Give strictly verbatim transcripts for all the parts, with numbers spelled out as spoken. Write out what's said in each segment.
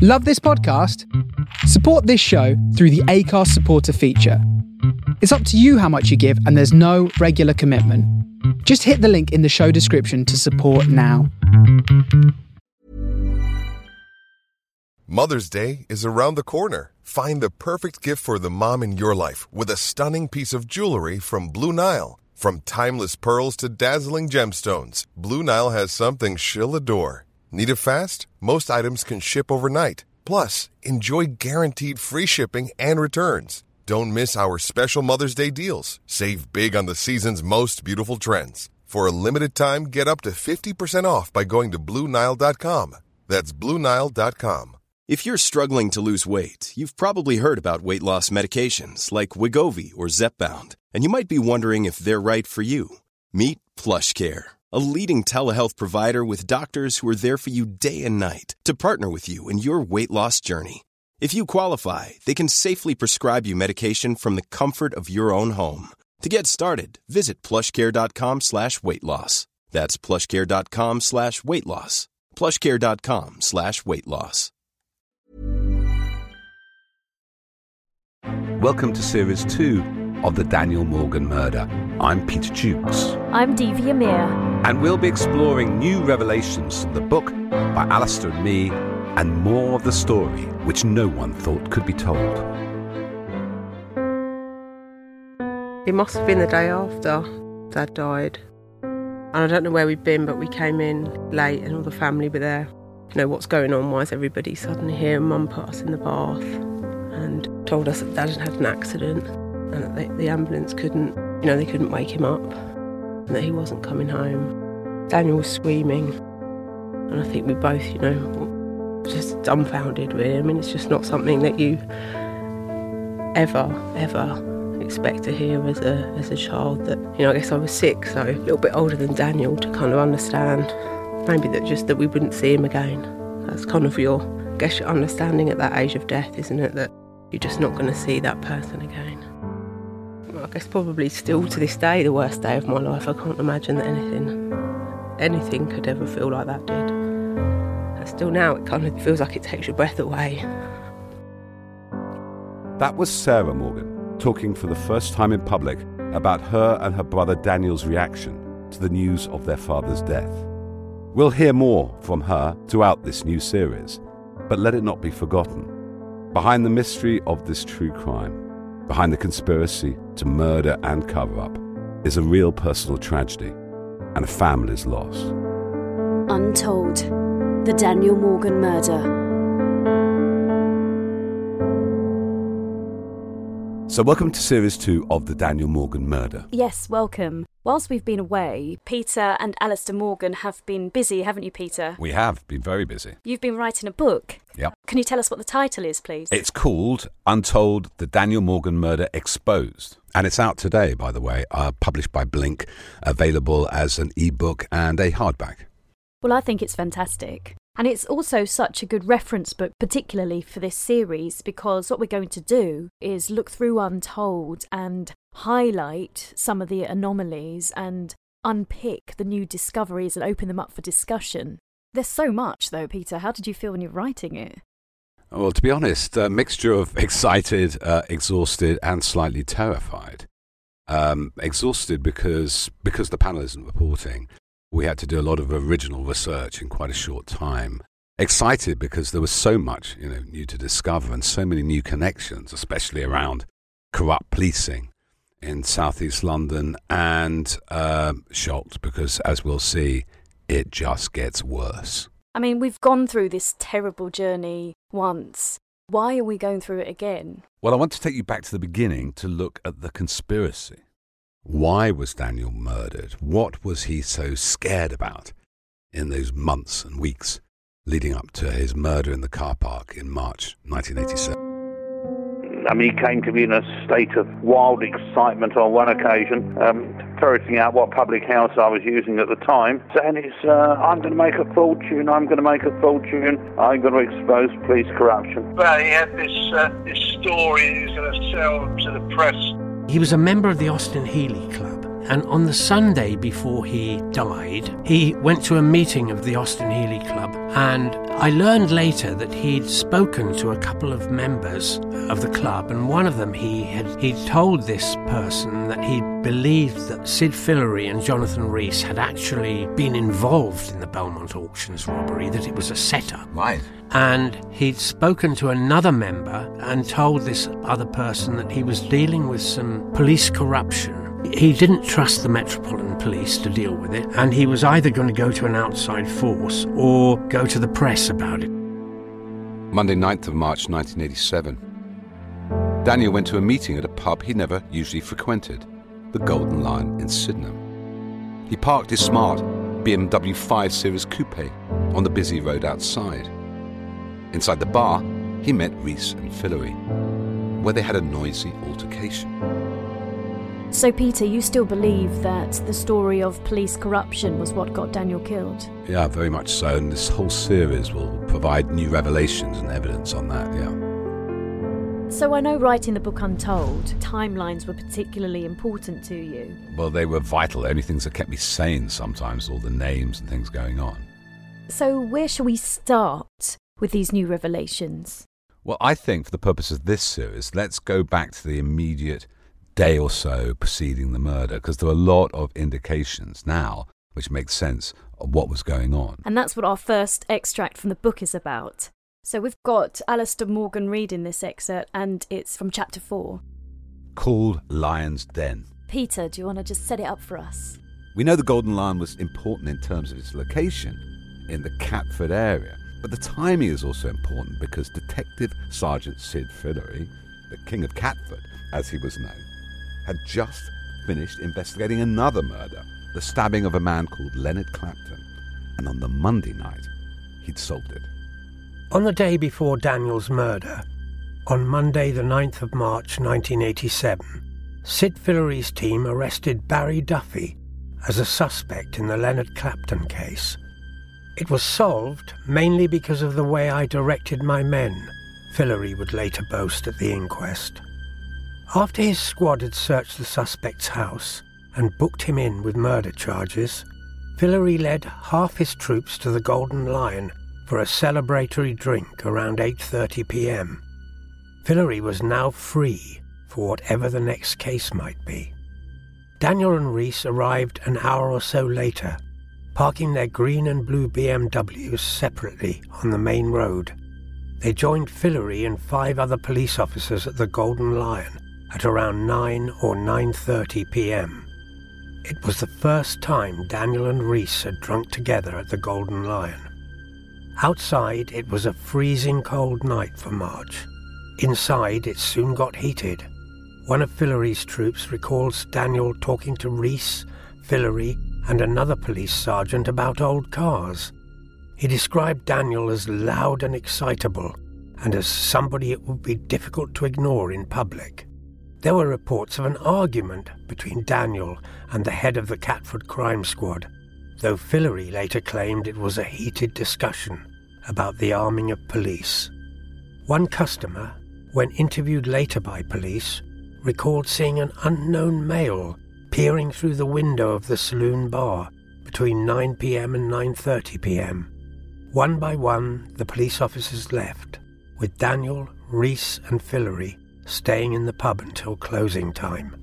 Love this podcast? Support this show through the Acast supporter feature. It's up to you how much you give, and there's no regular commitment. Just hit the link in the show description to support now. Mother's Day is around the corner. Find the perfect gift for the mom in your life with a stunning piece of jewelry from Blue Nile. From timeless pearls to dazzling gemstones, Blue Nile has something she'll adore. Need it fast? Most items can ship overnight. Plus, enjoy guaranteed free shipping and returns. Don't miss our special Mother's Day deals. Save big on the season's most beautiful trends. For a limited time, get up to fifty percent off by going to Blue Nile dot com. That's Blue Nile dot com. If you're struggling to lose weight, you've probably heard about weight loss medications like Wegovy or Zepbound, and you might be wondering if they're right for you. Meet PlushCare, a leading telehealth provider with doctors who are there for you day and night to partner with you in your weight loss journey. If you qualify, they can safely prescribe you medication from the comfort of your own home. To get started, visit plushcare.com slash weight loss. That's plushcare.com slash weight loss. plushcare.com slash weight loss. Welcome to Series two of the Daniel Morgan Murder. I'm Peter Jukes. I'm Devi Amir. And we'll be exploring new revelations from the book by Alistair and me, and more of the story which no one thought could be told. It must have been the day after Dad died. And I don't know where we'd been, but we came in late and all the family were there. You know, what's going on? Why is everybody suddenly here? Mum put us in the bath and told us that Dad had had an accident and that they, the ambulance couldn't, you know, they couldn't wake him up and that he wasn't coming home. Daniel was screaming and I think we both, you know, just dumbfounded really. I mean, it's just not something that you ever, ever expect to hear as a as a child. That, you know, I guess I was six, so a little bit older than Daniel to kind of understand maybe that just that we wouldn't see him again. That's kind of your, I guess, your understanding at that age of death, isn't it? That you're just not going to see that person again. Well, I guess probably still to this day the worst day of my life. I can't imagine that anything, anything could ever feel like that did. And still now it kind of feels like it takes your breath away. That was Sarah Morgan, talking for the first time in public about her and her brother Daniel's reaction to the news of their father's death. We'll hear more from her throughout this new series, but let it not be forgotten. Behind the mystery of this true crime, behind the conspiracy to murder and cover-up, is a real personal tragedy and a family's loss. Untold, the Daniel Morgan Murder. So welcome to Series two of the Daniel Morgan Murder. Yes, welcome. Whilst we've been away, Peter and Alistair Morgan have been busy, haven't you, Peter? We have been very busy. You've been writing a book. Yep. Can you tell us what the title is, please? It's called Untold, the Daniel Morgan Murder Exposed. And it's out today, by the way, uh, published by Blink, available as an ebook and a hardback. Well, I think it's fantastic. And it's also such a good reference book, particularly for this series, because what we're going to do is look through Untold and highlight some of the anomalies and unpick the new discoveries and open them up for discussion. There's so much, though, Peter. How did you feel when you were writing it? Well, to be honest, a mixture of excited, uh, exhausted and slightly terrified. Um, exhausted because because the panel isn't reporting. We had to do a lot of original research in quite a short time. Excited because there was so much, you know, new to discover and so many new connections, especially around corrupt policing in southeast London, and uh, shocked because, as we'll see, it just gets worse. I mean, we've gone through this terrible journey once. Why are we going through it again? Well, I want to take you back to the beginning to look at the conspiracy. Why was Daniel murdered? What was he so scared about in those months and weeks leading up to his murder in the car park in March nineteen eighty-seven? I mean, he came to me in a state of wild excitement on one occasion, um, ferreting out what public house I was using at the time, saying, it's, uh, I'm going to make a fortune, I'm going to make a fortune, I'm going to expose police corruption. Well, he had this, uh, this story he was going to sell to the press. He was a member of the Austin Healey Club, And on the Sunday before he died, he went to a meeting of the Austin Healey Club, and I learned later that he'd spoken to a couple of members of the club, and one of them he had he told this person that he believed that Sid Fillery and Jonathan Rees had actually been involved in the Belmont Auctions robbery, that it was a setup. Right. And he'd spoken to another member and told this other person that he was dealing with some police corruption. He didn't trust the Metropolitan Police to deal with it, and he was either going to go to an outside force or go to the press about it. Monday, ninth of March nineteen eighty-seven. Daniel went to a meeting at a pub he never usually frequented, the Golden Lion in Sydenham. He parked his smart B M W five Series Coupe on the busy road outside. Inside the bar, he met Rees and Fillery, where they had a noisy altercation. So, Peter, you still believe that the story of police corruption was what got Daniel killed? Yeah, very much so, and this whole series will provide new revelations and evidence on that, yeah. So I know writing the book Untold, timelines were particularly important to you. Well, they were vital, only things that kept me sane sometimes, all the names and things going on. So where shall we start with these new revelations? Well, I think for the purpose of this series, let's go back to the immediate day or so preceding the murder, because there are a lot of indications now which make sense of what was going on. And that's what our first extract from the book is about. So we've got Alistair Morgan reading this excerpt, and it's from chapter four. Called Lion's Den. Peter, do you want to just set it up for us? We know the Golden Lion was important in terms of its location in the Catford area, but the timing is also important because Detective Sergeant Sid Fillery, the King of Catford, as he was known, had just finished investigating another murder, the stabbing of a man called Leonard Clapton, and on the Monday night, he'd solved it. On the day before Daniel's murder, on Monday the ninth of March nineteen eighty-seven, Sid Fillery's team arrested Barry Duffy as a suspect in the Leonard Clapton case. It was solved mainly because of the way I directed my men, Fillery would later boast at the inquest. After his squad had searched the suspect's house and booked him in with murder charges, Fillery led half his troops to the Golden Lion for a celebratory drink around eight thirty p.m. Fillery was now free for whatever the next case might be. Daniel and Rees arrived an hour or so later, parking their green and blue B M Ws separately on the main road. They joined Fillery and five other police officers at the Golden Lion at around nine or nine thirty p.m. It was the first time Daniel and Rees had drunk together at the Golden Lion. Outside, it was a freezing cold night for March. Inside, it soon got heated. One of Fillery's troops recalls Daniel talking to Rees, Fillery, and another police sergeant about old cars. He described Daniel as loud and excitable, and as somebody it would be difficult to ignore in public. There were reports of an argument between Daniel and the head of the Catford crime squad, though Fillery later claimed it was a heated discussion about the arming of police. One customer, when interviewed later by police, recalled seeing an unknown male peering through the window of the saloon bar between nine p.m. and nine thirty p.m. One by one, the police officers left, with Daniel, Rees and Fillery staying in the pub until closing time.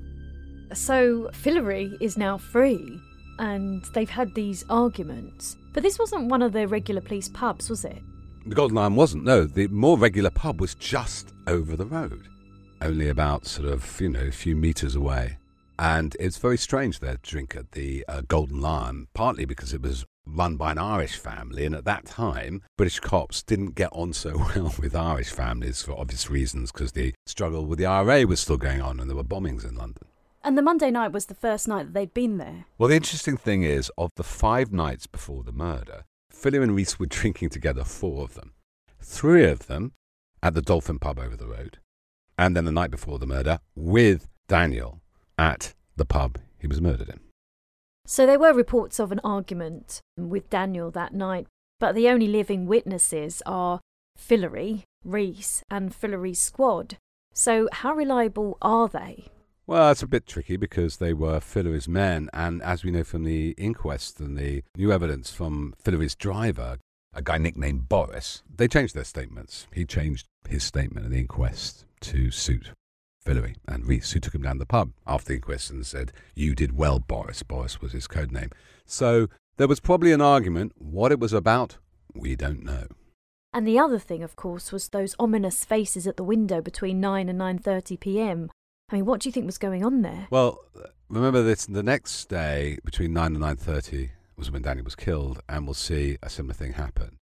So Fillery is now free, and they've had these arguments. But this wasn't one of the regular police pubs, was it? The Golden Lion wasn't, no. The more regular pub was just over the road, only about sort of, you know, a few metres away. And it's very strange their drink at the uh, Golden Lion, partly because it was run by an Irish family, and at that time, British cops didn't get on so well with Irish families for obvious reasons, because the struggle with the I R A was still going on and there were bombings in London. And the Monday night was the first night that they'd been there. Well, the interesting thing is, of the five nights before the murder, Fillery and Rees were drinking together four of them. Three of them at the Dolphin pub over the road, and then the night before the murder with Daniel at the pub he was murdered in. So there were reports of an argument with Daniel that night, but the only living witnesses are Fillery, Rees and Fillery's squad. So how reliable are they? Well, it's a bit tricky because they were Fillery's men, and as we know from the inquest and the new evidence from Fillery's driver, a guy nicknamed Boris, they changed their statements. He changed his statement in the inquest to suit Fillery, and Reese, who took him down to the pub after the inquest and said, "You did well, Boris." Boris was his code name. So there was probably an argument. What it was about, we don't know. And the other thing, of course, was those ominous faces at the window between nine and nine thirty p.m. I mean, what do you think was going on there? Well, remember this, the next day between nine and nine thirty was when Daniel was killed, and we'll see a similar thing happen.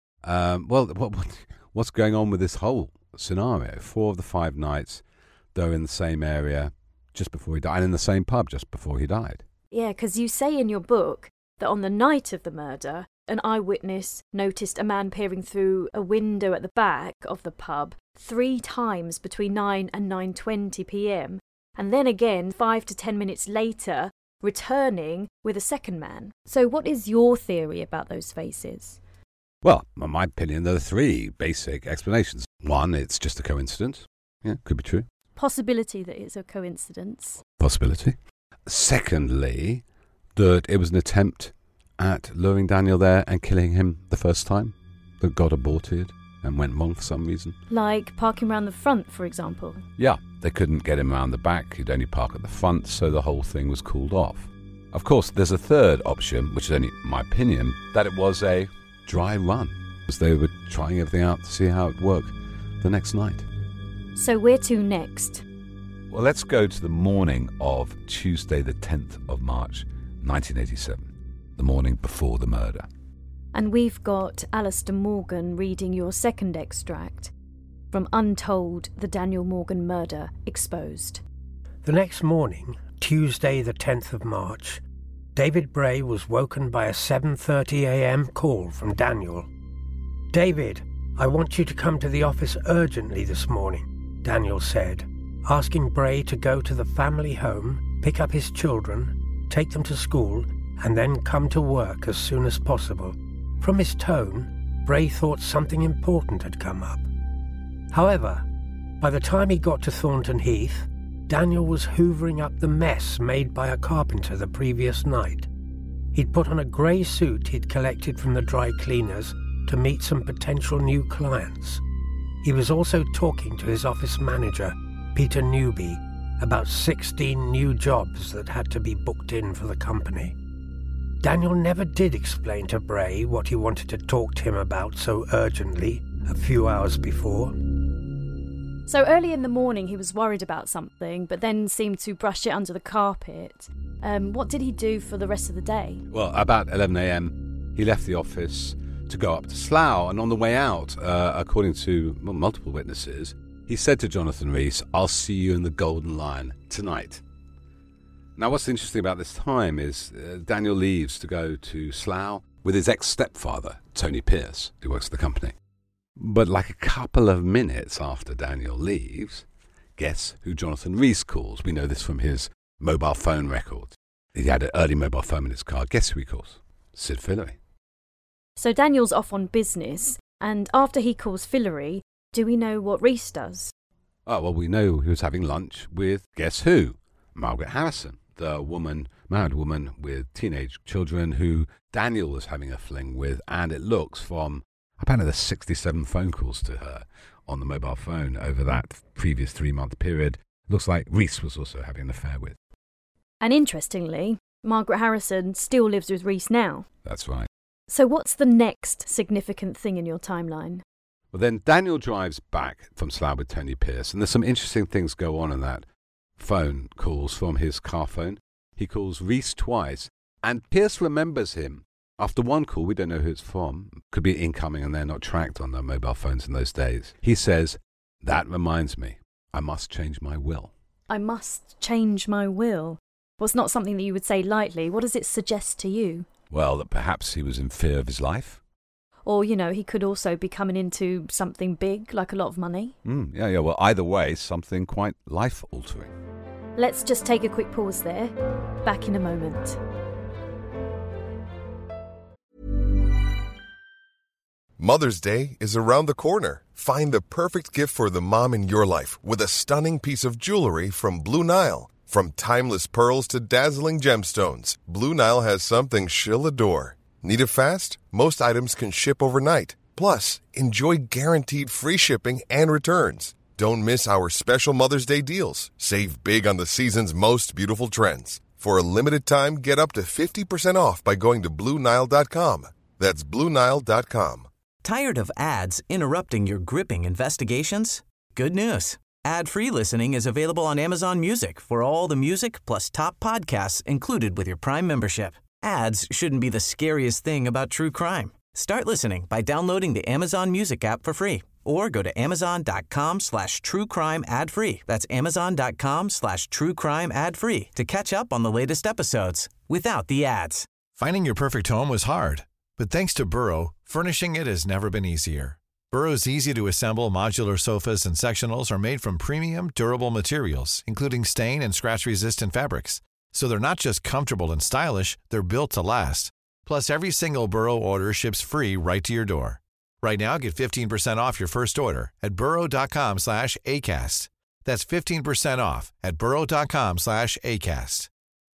Um, well, what, what, what's going on with this whole scenario? Four of the five nights, they're in the same area just before he died, and in the same pub just before he died. Yeah, because you say in your book that on the night of the murder, an eyewitness noticed a man peering through a window at the back of the pub three times between nine and nine twenty p.m, and then again five to ten minutes later, returning with a second man. So what is your theory about those faces? Well, in my opinion, there are three basic explanations. One, it's just a coincidence. Yeah, could be true. Possibility that it's a coincidence. Possibility. Secondly, that it was an attempt at luring Daniel there and killing him the first time, that got aborted and went wrong for some reason. Like parking around the front, for example? Yeah, they couldn't get him around the back. He'd only park at the front, so the whole thing was called off. Of course, there's a third option, which is only my opinion, that it was a dry run, as they were trying everything out to see how it worked the next night. So where to next? Well, let's go to the morning of Tuesday the tenth of March, nineteen eighty-seven, the morning before the murder. And we've got Alistair Morgan reading your second extract from Untold, the Daniel Morgan Murder Exposed. The next morning, Tuesday the tenth of March, David Bray was woken by a seven thirty a.m. call from Daniel. "David, I want you to come to the office urgently this morning," Daniel said, asking Bray to go to the family home, pick up his children, take them to school, and then come to work as soon as possible. From his tone, Bray thought something important had come up. However, by the time he got to Thornton Heath, Daniel was hoovering up the mess made by a carpenter the previous night. He'd put on a grey suit he'd collected from the dry cleaners to meet some potential new clients. He was also talking to his office manager, Peter Newby, about sixteen new jobs that had to be booked in for the company. Daniel never did explain to Bray what he wanted to talk to him about so urgently a few hours before. So early in the morning he was worried about something, but then seemed to brush it under the carpet. Um, what did he do for the rest of the day? Well, about eleven a.m, he left the office to go up to Slough, and on the way out, uh, according to well, multiple witnesses, he said to Jonathan Reese, "I'll see you in the Golden Lion tonight." Now, what's interesting about this time is uh, Daniel leaves to go to Slough with his ex-stepfather, Tony Pierce, who works for the company. But like a couple of minutes after Daniel leaves, guess who Jonathan Reese calls? We know this from his mobile phone records. He had an early mobile phone in his car. Guess who he calls? Sid Fillery. So Daniel's off on business, and after he calls Fillery, do we know what Reese does? Oh, well, we know he was having lunch with, guess who? Margaret Harrison, the woman, married woman with teenage children who Daniel was having a fling with, and it looks from, apparently there's sixty-seven phone calls to her on the mobile phone over that previous three-month period. Looks like Reese was also having an affair with. And interestingly, Margaret Harrison still lives with Reese now. That's right. So what's the next significant thing in your timeline? Well, then Daniel drives back from Slough with Tony Pierce, and there's some interesting things go on in that phone calls from his car phone. He calls Reese twice, and Pierce remembers him. After one call, we don't know who it's from, could be incoming and they're not tracked on their mobile phones in those days. He says, "That reminds me, I must change my will." I must change my will. Well, it's not something that you would say lightly. What does it suggest to you? Well, that perhaps he was in fear of his life. Or, you know, he could also be coming into something big, like a lot of money. Mm, yeah, yeah, well, either way, something quite life-altering. Let's just take a quick pause there. Back in a moment. Mother's Day is around the corner. Find the perfect gift for the mom in your life with a stunning piece of jewelry from Blue Nile. From timeless pearls to dazzling gemstones, Blue Nile has something she'll adore. Need it fast? Most items can ship overnight. Plus, enjoy guaranteed free shipping and returns. Don't miss our special Mother's Day deals. Save big on the season's most beautiful trends. For a limited time, get up to fifty percent off by going to Blue Nile dot com. That's Blue Nile dot com. Tired of ads interrupting your gripping investigations? Good news. Ad-free listening is available on Amazon Music for all the music plus top podcasts included with your Prime membership. Ads shouldn't be the scariest thing about true crime. Start listening by downloading the Amazon Music app for free or go to amazon.com slash true crime ad free. That's amazon.com slash true crime ad free to catch up on the latest episodes without the ads. Finding your perfect home was hard, but thanks to Burrow, furnishing it has never been easier. Burrow's easy-to-assemble modular sofas and sectionals are made from premium, durable materials, including stain and scratch-resistant fabrics. So they're not just comfortable and stylish, they're built to last. Plus, every single Burrow order ships free right to your door. Right now, get fifteen percent off your first order at burrow.com slash ACAST. That's fifteen percent off at burrow.com slash ACAST.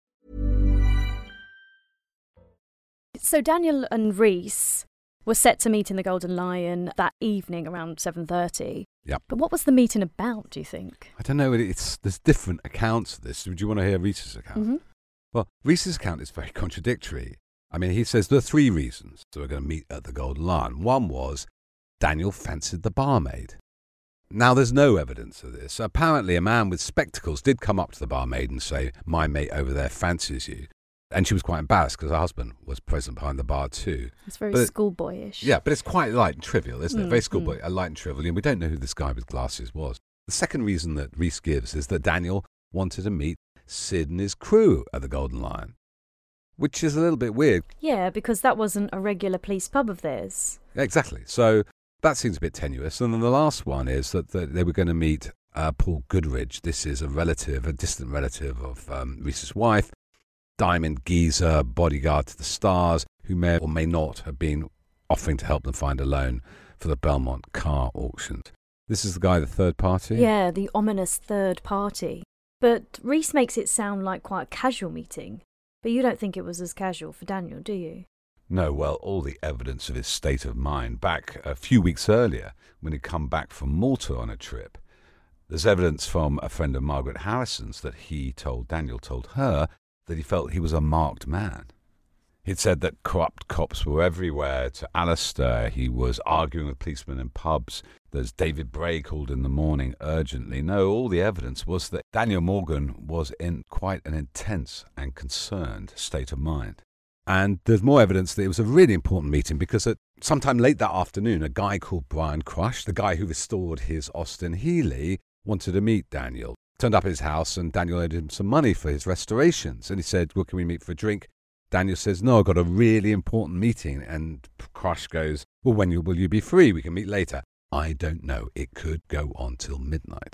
So Daniel and Rhys were set to meet in the Golden Lion that evening around seven thirty. Yep. But what was the meeting about, do you think? I don't know. It's There's different accounts of this. Would you want to hear Rhys's account? Mm-hmm. Well, Rhys's account is very contradictory. I mean, he says there are three reasons they were going to meet at the Golden Lion. One was Daniel fancied the barmaid. Now, there's no evidence of this. Apparently, a man with spectacles did come up to the barmaid and say, "My mate over there fancies you." And she was quite embarrassed because her husband was present behind the bar too. It's very but, schoolboyish. Yeah, but it's quite light and trivial, isn't it? Mm, Very schoolboy, mm. uh, light and trivial. And we don't know who this guy with glasses was. The second reason that Rhys gives is that Daniel wanted to meet Sid and his crew at the Golden Lion, which is a little bit weird. Yeah, because that wasn't a regular police pub of theirs. Exactly. So that seems a bit tenuous. And then the last one is that, that they were going to meet uh, Paul Goodridge. This is a relative, a distant relative of um, Rhys's wife, diamond geezer, bodyguard to the stars, who may or may not have been offering to help them find a loan for the Belmont car auctions. This is the guy, the third party? Yeah, the ominous third party. But Rhys makes it sound like quite a casual meeting. But you don't think it was as casual for Daniel, do you? No, well, all the evidence of his state of mind back a few weeks earlier when he'd come back from Malta on a trip. There's evidence from a friend of Margaret Harrison's that he told, Daniel told her, that he felt he was a marked man. He'd said that corrupt cops were everywhere. To Alistair, he was arguing with policemen in pubs. There's David Bray called in the morning urgently. No, all the evidence was that Daniel Morgan was in quite an intense and concerned state of mind. And there's more evidence that it was a really important meeting because at sometime late that afternoon, a guy called Brian Crush, the guy who restored his Austin Healey, wanted to meet Daniel. Turned up at his house and Daniel owed him some money for his restorations. And he said, well, can we meet for a drink? Daniel says, no, I've got a really important meeting. And Crush goes, well, when will you be free? We can meet later. I don't know. It could go on till midnight.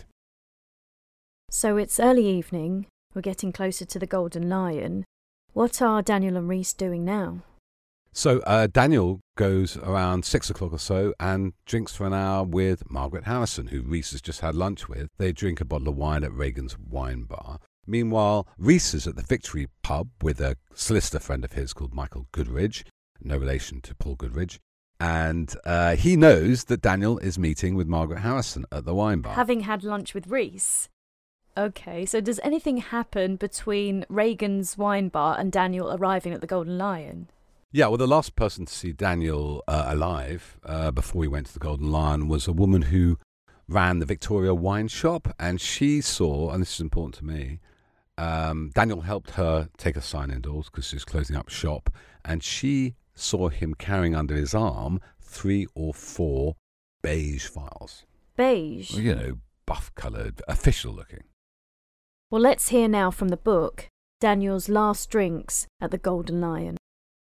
So it's early evening. We're getting closer to the Golden Lion. What are Daniel and Rhys doing now? So uh, Daniel goes around six o'clock or so and drinks for an hour with Margaret Harrison, who Rhys has just had lunch with. They drink a bottle of wine at Reagan's wine bar. Meanwhile, Rhys is at the Victory pub with a solicitor friend of his called Michael Goodridge, no relation to Paul Goodridge. And uh, he knows that Daniel is meeting with Margaret Harrison at the wine bar. Having had lunch with Rhys? Okay, so does anything happen between Reagan's wine bar and Daniel arriving at the Golden Lion? Yeah, well, the last person to see Daniel uh, alive uh, before he went to the Golden Lion was a woman who ran the Victoria wine shop, and she saw, and this is important to me, um, Daniel helped her take a sign indoors because she was closing up shop, and she saw him carrying under his arm three or four beige files. Beige? Well, you know, buff-coloured, official-looking. Well, let's hear now from the book, Daniel's last drinks at the Golden Lion.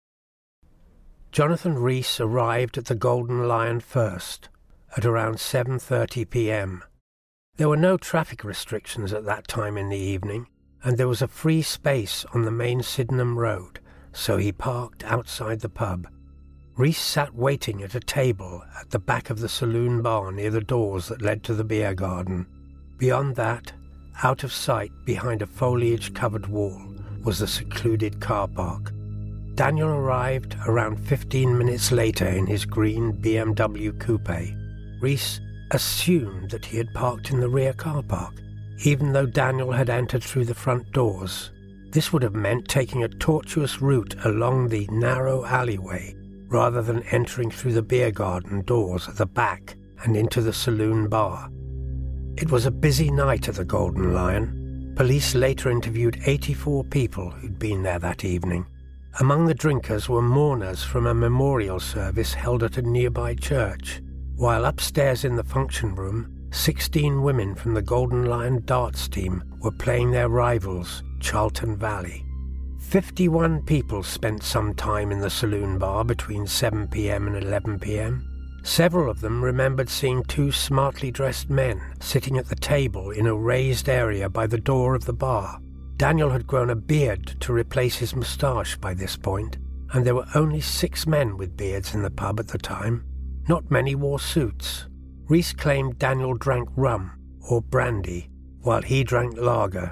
Jonathan Rhys arrived at the Golden Lion first, at around seven thirty p.m. There were no traffic restrictions at that time in the evening, and there was a free space on the main Sydenham Road, so he parked outside the pub. Rhys sat waiting at a table at the back of the saloon bar near the doors that led to the beer garden. Beyond that, out of sight behind a foliage-covered wall, was the secluded car park. Daniel arrived around fifteen minutes later in his green B M W coupe. Reese assumed that he had parked in the rear car park, even though Daniel had entered through the front doors. This would have meant taking a tortuous route along the narrow alleyway, rather than entering through the beer garden doors at the back and into the saloon bar. It was a busy night at the Golden Lion. Police later interviewed eighty-four people who'd been there that evening. Among the drinkers were mourners from a memorial service held at a nearby church, while upstairs in the function room, sixteen women from the Golden Lion darts team were playing their rivals, Charlton Valley. fifty-one people spent some time in the saloon bar between seven p.m. and eleven p.m. Several of them remembered seeing two smartly dressed men sitting at the table in a raised area by the door of the bar. Daniel had grown a beard to replace his moustache by this point, and there were only six men with beards in the pub at the time. Not many wore suits. Reese claimed Daniel drank rum, or brandy, while he drank lager.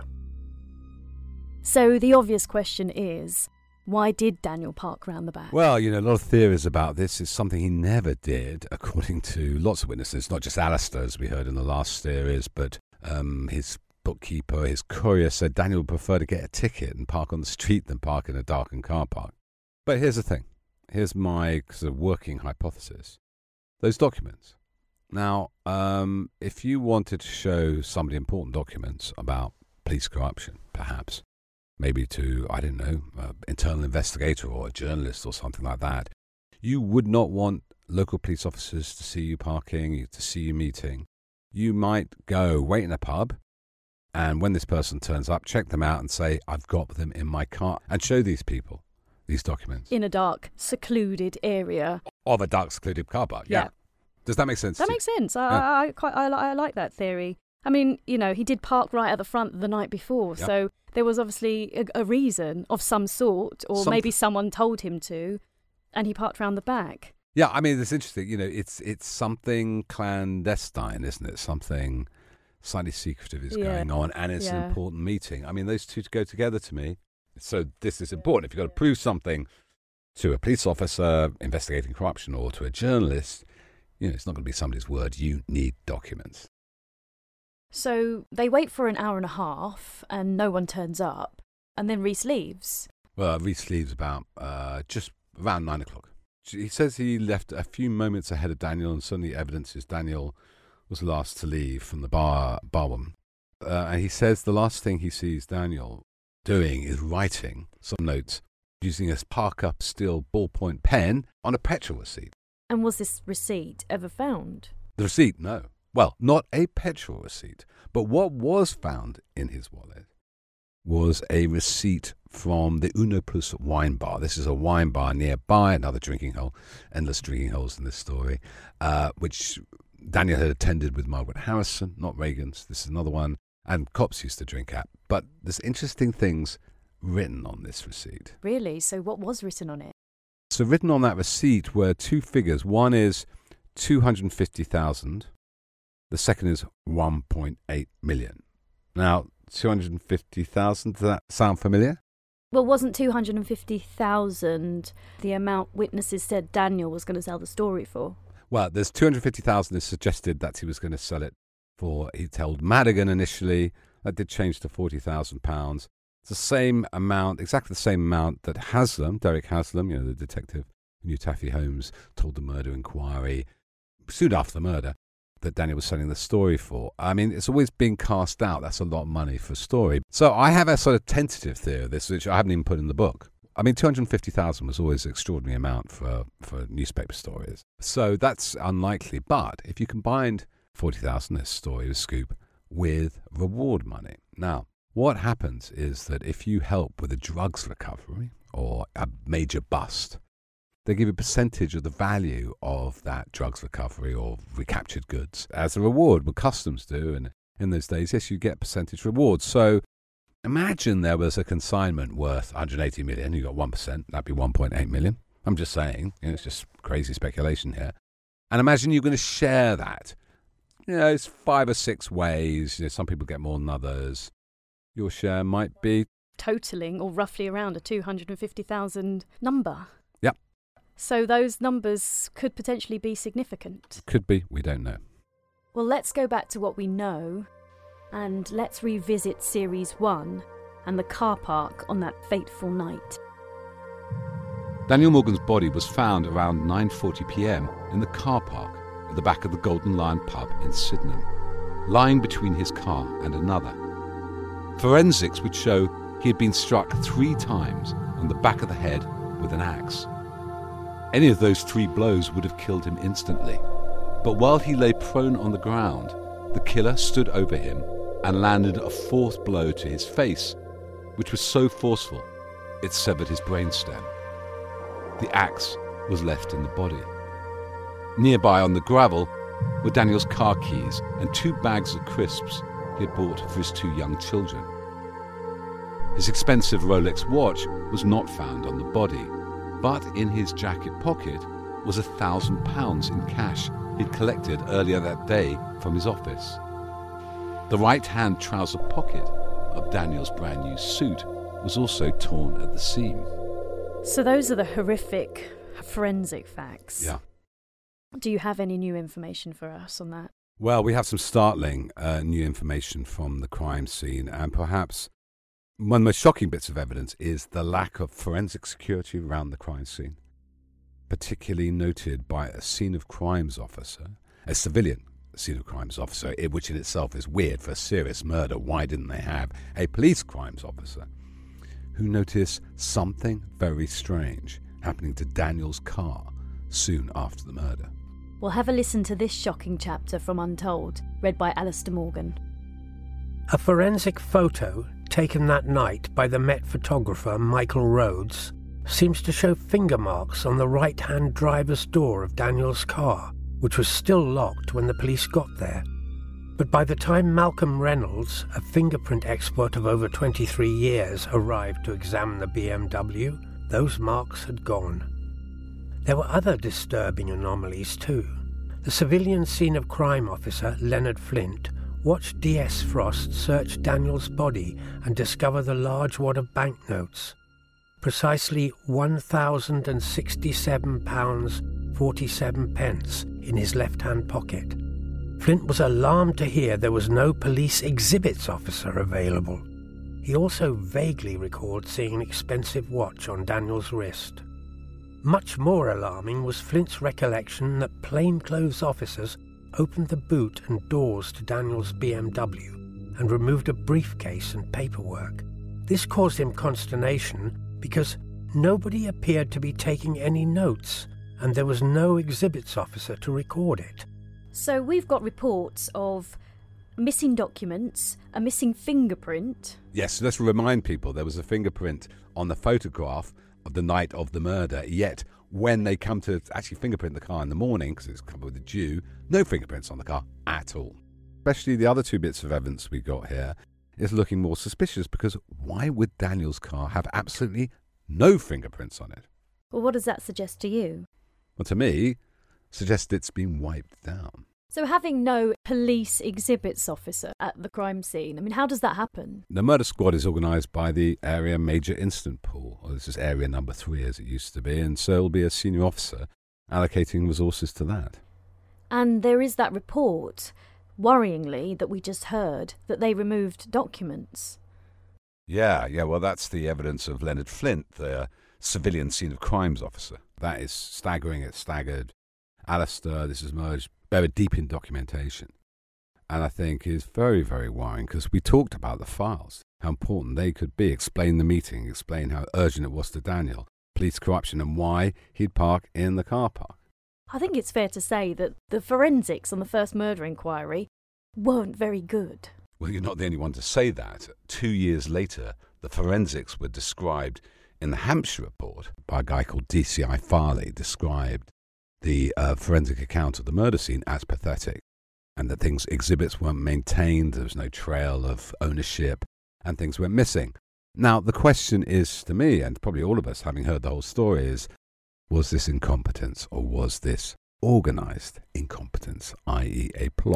So the obvious question is, why did Daniel park round the back? Well, you know, a lot of theories about this. Is something he never did, according to lots of witnesses, not just Alistair, as we heard in the last series, but um, his bookkeeper, his courier said Daniel would prefer to get a ticket and park on the street than park in a darkened car park. But here's the thing. Here's my sort of working hypothesis. Those documents. Now, um, if you wanted to show somebody important documents about police corruption, perhaps, maybe to, I don't know, an internal investigator or a journalist or something like that, you would not want local police officers to see you parking, to see you meeting. You might go wait in a pub, and when this person turns up, check them out and say, I've got them in my car, and show these people these documents. In a dark, secluded area. Of a dark, secluded car park, yeah. yeah. Does that make sense? That makes sense. I, yeah. I, I, quite, I, I like that theory. I mean, you know, he did park right at the front the night before, yep. so there was obviously a, a reason of some sort, or Something. maybe someone told him to, and he parked round the back. Yeah, I mean, it's interesting. You know, it's it's something clandestine, isn't it? Something slightly secretive is yeah. going on, and it's yeah. an important meeting. I mean, those two go together to me. So this is important. If you've got to prove something to a police officer investigating corruption or to a journalist, you know, it's not going to be somebody's word. You need documents. So they wait for an hour and a half and no one turns up, and then Reese leaves. Well, Reese leaves about uh, just around nine o'clock. He says he left a few moments ahead of Daniel, and suddenly evidence is Daniel was last to leave from the bar barwoman. Uh, and he says the last thing he sees Daniel doing is writing some notes using a park-up steel ballpoint pen on a petrol receipt. And was this receipt ever found? The receipt, no. Well, not a petrol receipt, but what was found in his wallet was a receipt from the Uno Plus wine bar. This is a wine bar nearby, another drinking hole, endless drinking holes in this story, uh, which Daniel had attended with Margaret Harrison, not Reagan's. This is another one, and cops used to drink at. But there's interesting things written on this receipt. Really? So what was written on it? So written on that receipt were two figures. One is two hundred fifty thousand. The second is one point eight million. Now, two hundred fifty thousand, does that sound familiar? Well, wasn't two hundred fifty thousand the amount witnesses said Daniel was going to sell the story for? Well, there's two hundred fifty thousand is suggested that he was going to sell it for. He told Madigan initially. That did change to forty thousand pounds. It's the same amount, exactly the same amount that Haslam, Derek Haslam, you know, the detective who knew Taffy Holmes, told the murder inquiry soon after the murder that Daniel was selling the story for. I mean, it's always been cast out. That's a lot of money for a story. So I have a sort of tentative theory of this, which I haven't even put in the book. I mean, two hundred fifty thousand was always an extraordinary amount for, for newspaper stories. So that's unlikely. But if you combined forty thousand, this story, this scoop, with reward money. Now, what happens is that if you help with a drugs recovery or a major bust, they give a percentage of the value of that drugs recovery or recaptured goods as a reward, what customs do. And in those days, yes, you get percentage rewards. So imagine there was a consignment worth one hundred eighty million. You got one percent. That'd be one point eight million. I'm just saying, you know, it's just crazy speculation here. And imagine you're going to share that you know, it's five or six ways. You know, some people get more than others. Your share might be totaling or roughly around a two hundred fifty thousand number. Yep. So those numbers could potentially be significant. Could be. We don't know. Well, let's go back to what we know and let's revisit Series one and the car park on that fateful night. Daniel Morgan's body was found around nine forty p.m. in the car park at the back of the Golden Lion pub in Sydenham, lying between his car and another. Forensics would show he had been struck three times on the back of the head with an axe. Any of those three blows would have killed him instantly. But while he lay prone on the ground, the killer stood over him and landed a fourth blow to his face, which was so forceful it severed his brainstem. The axe was left in the body. Nearby on the gravel were Daniel's car keys and two bags of crisps he had bought for his two young children. His expensive Rolex watch was not found on the body, but in his jacket pocket was a thousand pounds in cash he'd collected earlier that day from his office. The right-hand trouser pocket of Daniel's brand new suit was also torn at the seam. So those are the horrific forensic facts. Yeah. Do you have any new information for us on that? Well, we have some startling uh, new information from the crime scene, and perhaps one of the most shocking bits of evidence is the lack of forensic security around the crime scene, particularly noted by a scene of crimes officer, a civilian scene of crimes officer, which in itself is weird for a serious murder. Why didn't they have a police crimes officer who noticed something very strange happening to Daniel's car soon after the murder? We'll have a listen to this shocking chapter from Untold, read by Alistair Morgan. A forensic photo taken that night by the Met photographer Michael Rhodes seems to show finger marks on the right-hand driver's door of Daniel's car, which was still locked when the police got there. But by the time Malcolm Reynolds, a fingerprint expert of over twenty-three years, arrived to examine the B M W, those marks had gone. There were other disturbing anomalies too. The civilian scene of crime officer, Leonard Flint, watched D S Frost search Daniel's body and discover the large wad of banknotes. Precisely one thousand sixty-seven pounds forty-seven pence in his left-hand pocket. Flint was alarmed to hear there was no police exhibits officer available. He also vaguely recalled seeing an expensive watch on Daniel's wrist. Much more alarming was Flint's recollection that plainclothes officers opened the boot and doors to Daniel's B M W and removed a briefcase and paperwork. This caused him consternation because nobody appeared to be taking any notes and there was no exhibits officer to record it. So we've got reports of missing documents, a missing fingerprint. Yes, let's remind people there was a fingerprint on the photograph of the night of the murder, yet when they come to actually fingerprint the car in the morning, because it's covered with a dew, no fingerprints on the car at all. Especially the other two bits of evidence we got here is looking more suspicious, because why would Daniel's car have absolutely no fingerprints on it? Well, what does that suggest to you? Well, to me, suggests it's been wiped down. So having no police exhibits officer at the crime scene, I mean, how does that happen? The murder squad is organised by the Area Major Incident Pool, or this is Area Number Three as it used to be, and so it'll be a senior officer allocating resources to that. And there is that report, worryingly, that we just heard, that they removed documents. Yeah, yeah, well, that's the evidence of Leonard Flint, the civilian scene of crimes officer. That is staggering, it's staggered. Alistair, this is merged, buried deep in documentation. And I think is very, very worrying, because we talked about the files, how important they could be, explain the meeting, explain how urgent it was to Daniel, police corruption and why he'd park in the car park. I think it's fair to say that the forensics on the first murder inquiry weren't very good. Well, you're not the only one to say that. Two years later, the forensics were described in the Hampshire report by a guy called D C I Farley, described the uh, forensic account of the murder scene as pathetic, and that things, exhibits weren't maintained, there was no trail of ownership, and things went missing. Now, the question is, to me, and probably all of us, having heard the whole story, is, was this incompetence, or was this organised incompetence, that is a plot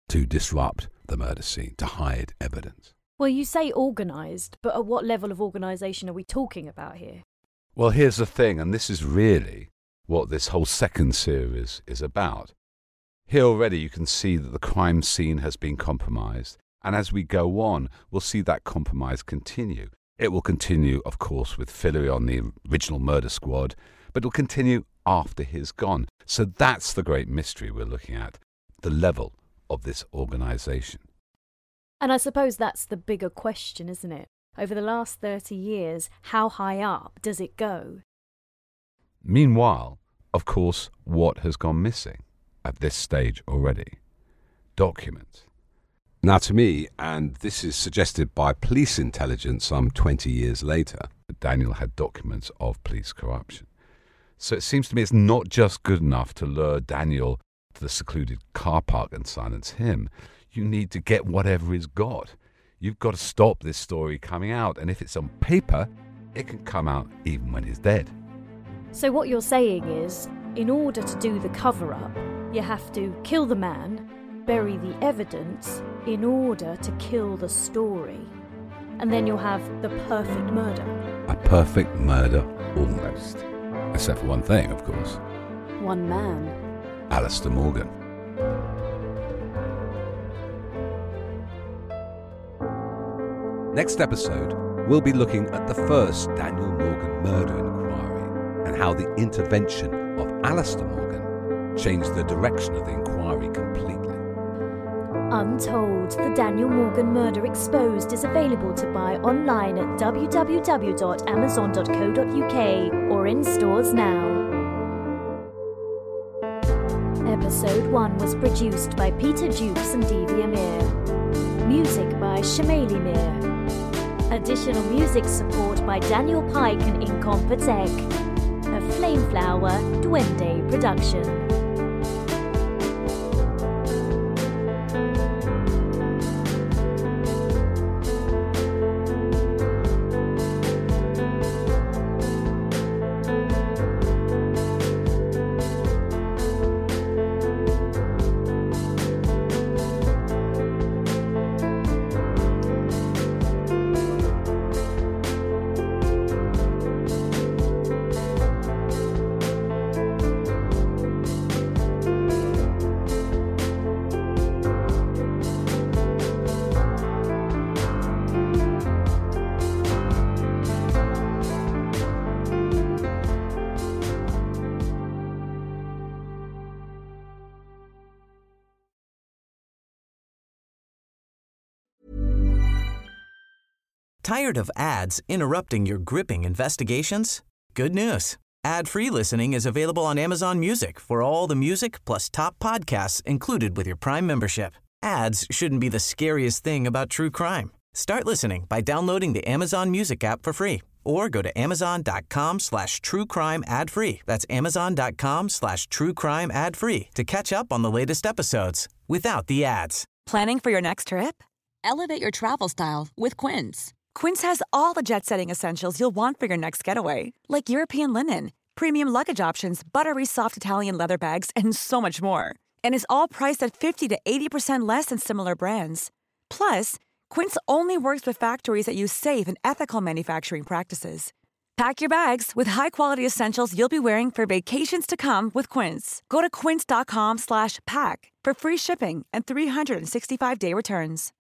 to disrupt the murder scene, to hide evidence. Well, you say organised, but at what level of organisation are we talking about here? Well, here's the thing, and this is really what this whole second series is about. Here already you can see that the crime scene has been compromised, and as we go on, we'll see that compromise continue. It will continue, of course, with Fillory on the original murder squad, but it will continue after he's gone. So that's the great mystery we're looking at, the level of this organisation. And I suppose that's the bigger question, isn't it? Over the last thirty years, how high up does it go? Meanwhile, of course, what has gone missing at this stage already? Documents. Now to me, and this is suggested by police intelligence some twenty years later, that Daniel had documents of police corruption. So it seems to me it's not just good enough to lure Daniel to the secluded car park and silence him. You need to get whatever he's got. You've got to stop this story coming out, and if it's on paper, it can come out even when he's dead. So what you're saying is, in order to do the cover-up, you have to kill the man, bury the evidence, in order to kill the story. And then you'll have the perfect murder. A perfect murder, almost. Except for one thing, of course. One man. Alistair Morgan. Next episode, we'll be looking at the first Daniel Morgan murder inquiry and how the intervention of Alistair Morgan changed the direction of the inquiry completely. Untold, the Daniel Morgan Murder Exposed is available to buy online at w w w dot amazon dot co dot u k or in stores now. Episode one was produced by Peter Jukes and Devi Amir. Music by Shamaili Mir. Additional music support by Daniel Pike and Incom Patek. A Flameflower Duende production. Tired of ads interrupting your gripping investigations? Good news. Ad-free listening is available on Amazon Music for all the music plus top podcasts included with your Prime membership. Ads shouldn't be the scariest thing about true crime. Start listening by downloading the Amazon Music app for free or go to amazon.com slash true crime ad free. That's amazon.com slash true crime ad free to catch up on the latest episodes without the ads. Planning for your next trip? Elevate your travel style with Quince. Quince has all the jet-setting essentials you'll want for your next getaway, like European linen, premium luggage options, buttery soft Italian leather bags, and so much more. And is all priced at fifty to eighty percent less than similar brands. Plus, Quince only works with factories that use safe and ethical manufacturing practices. Pack your bags with high-quality essentials you'll be wearing for vacations to come with Quince. Go to quince.com slash pack for free shipping and three sixty-five day returns.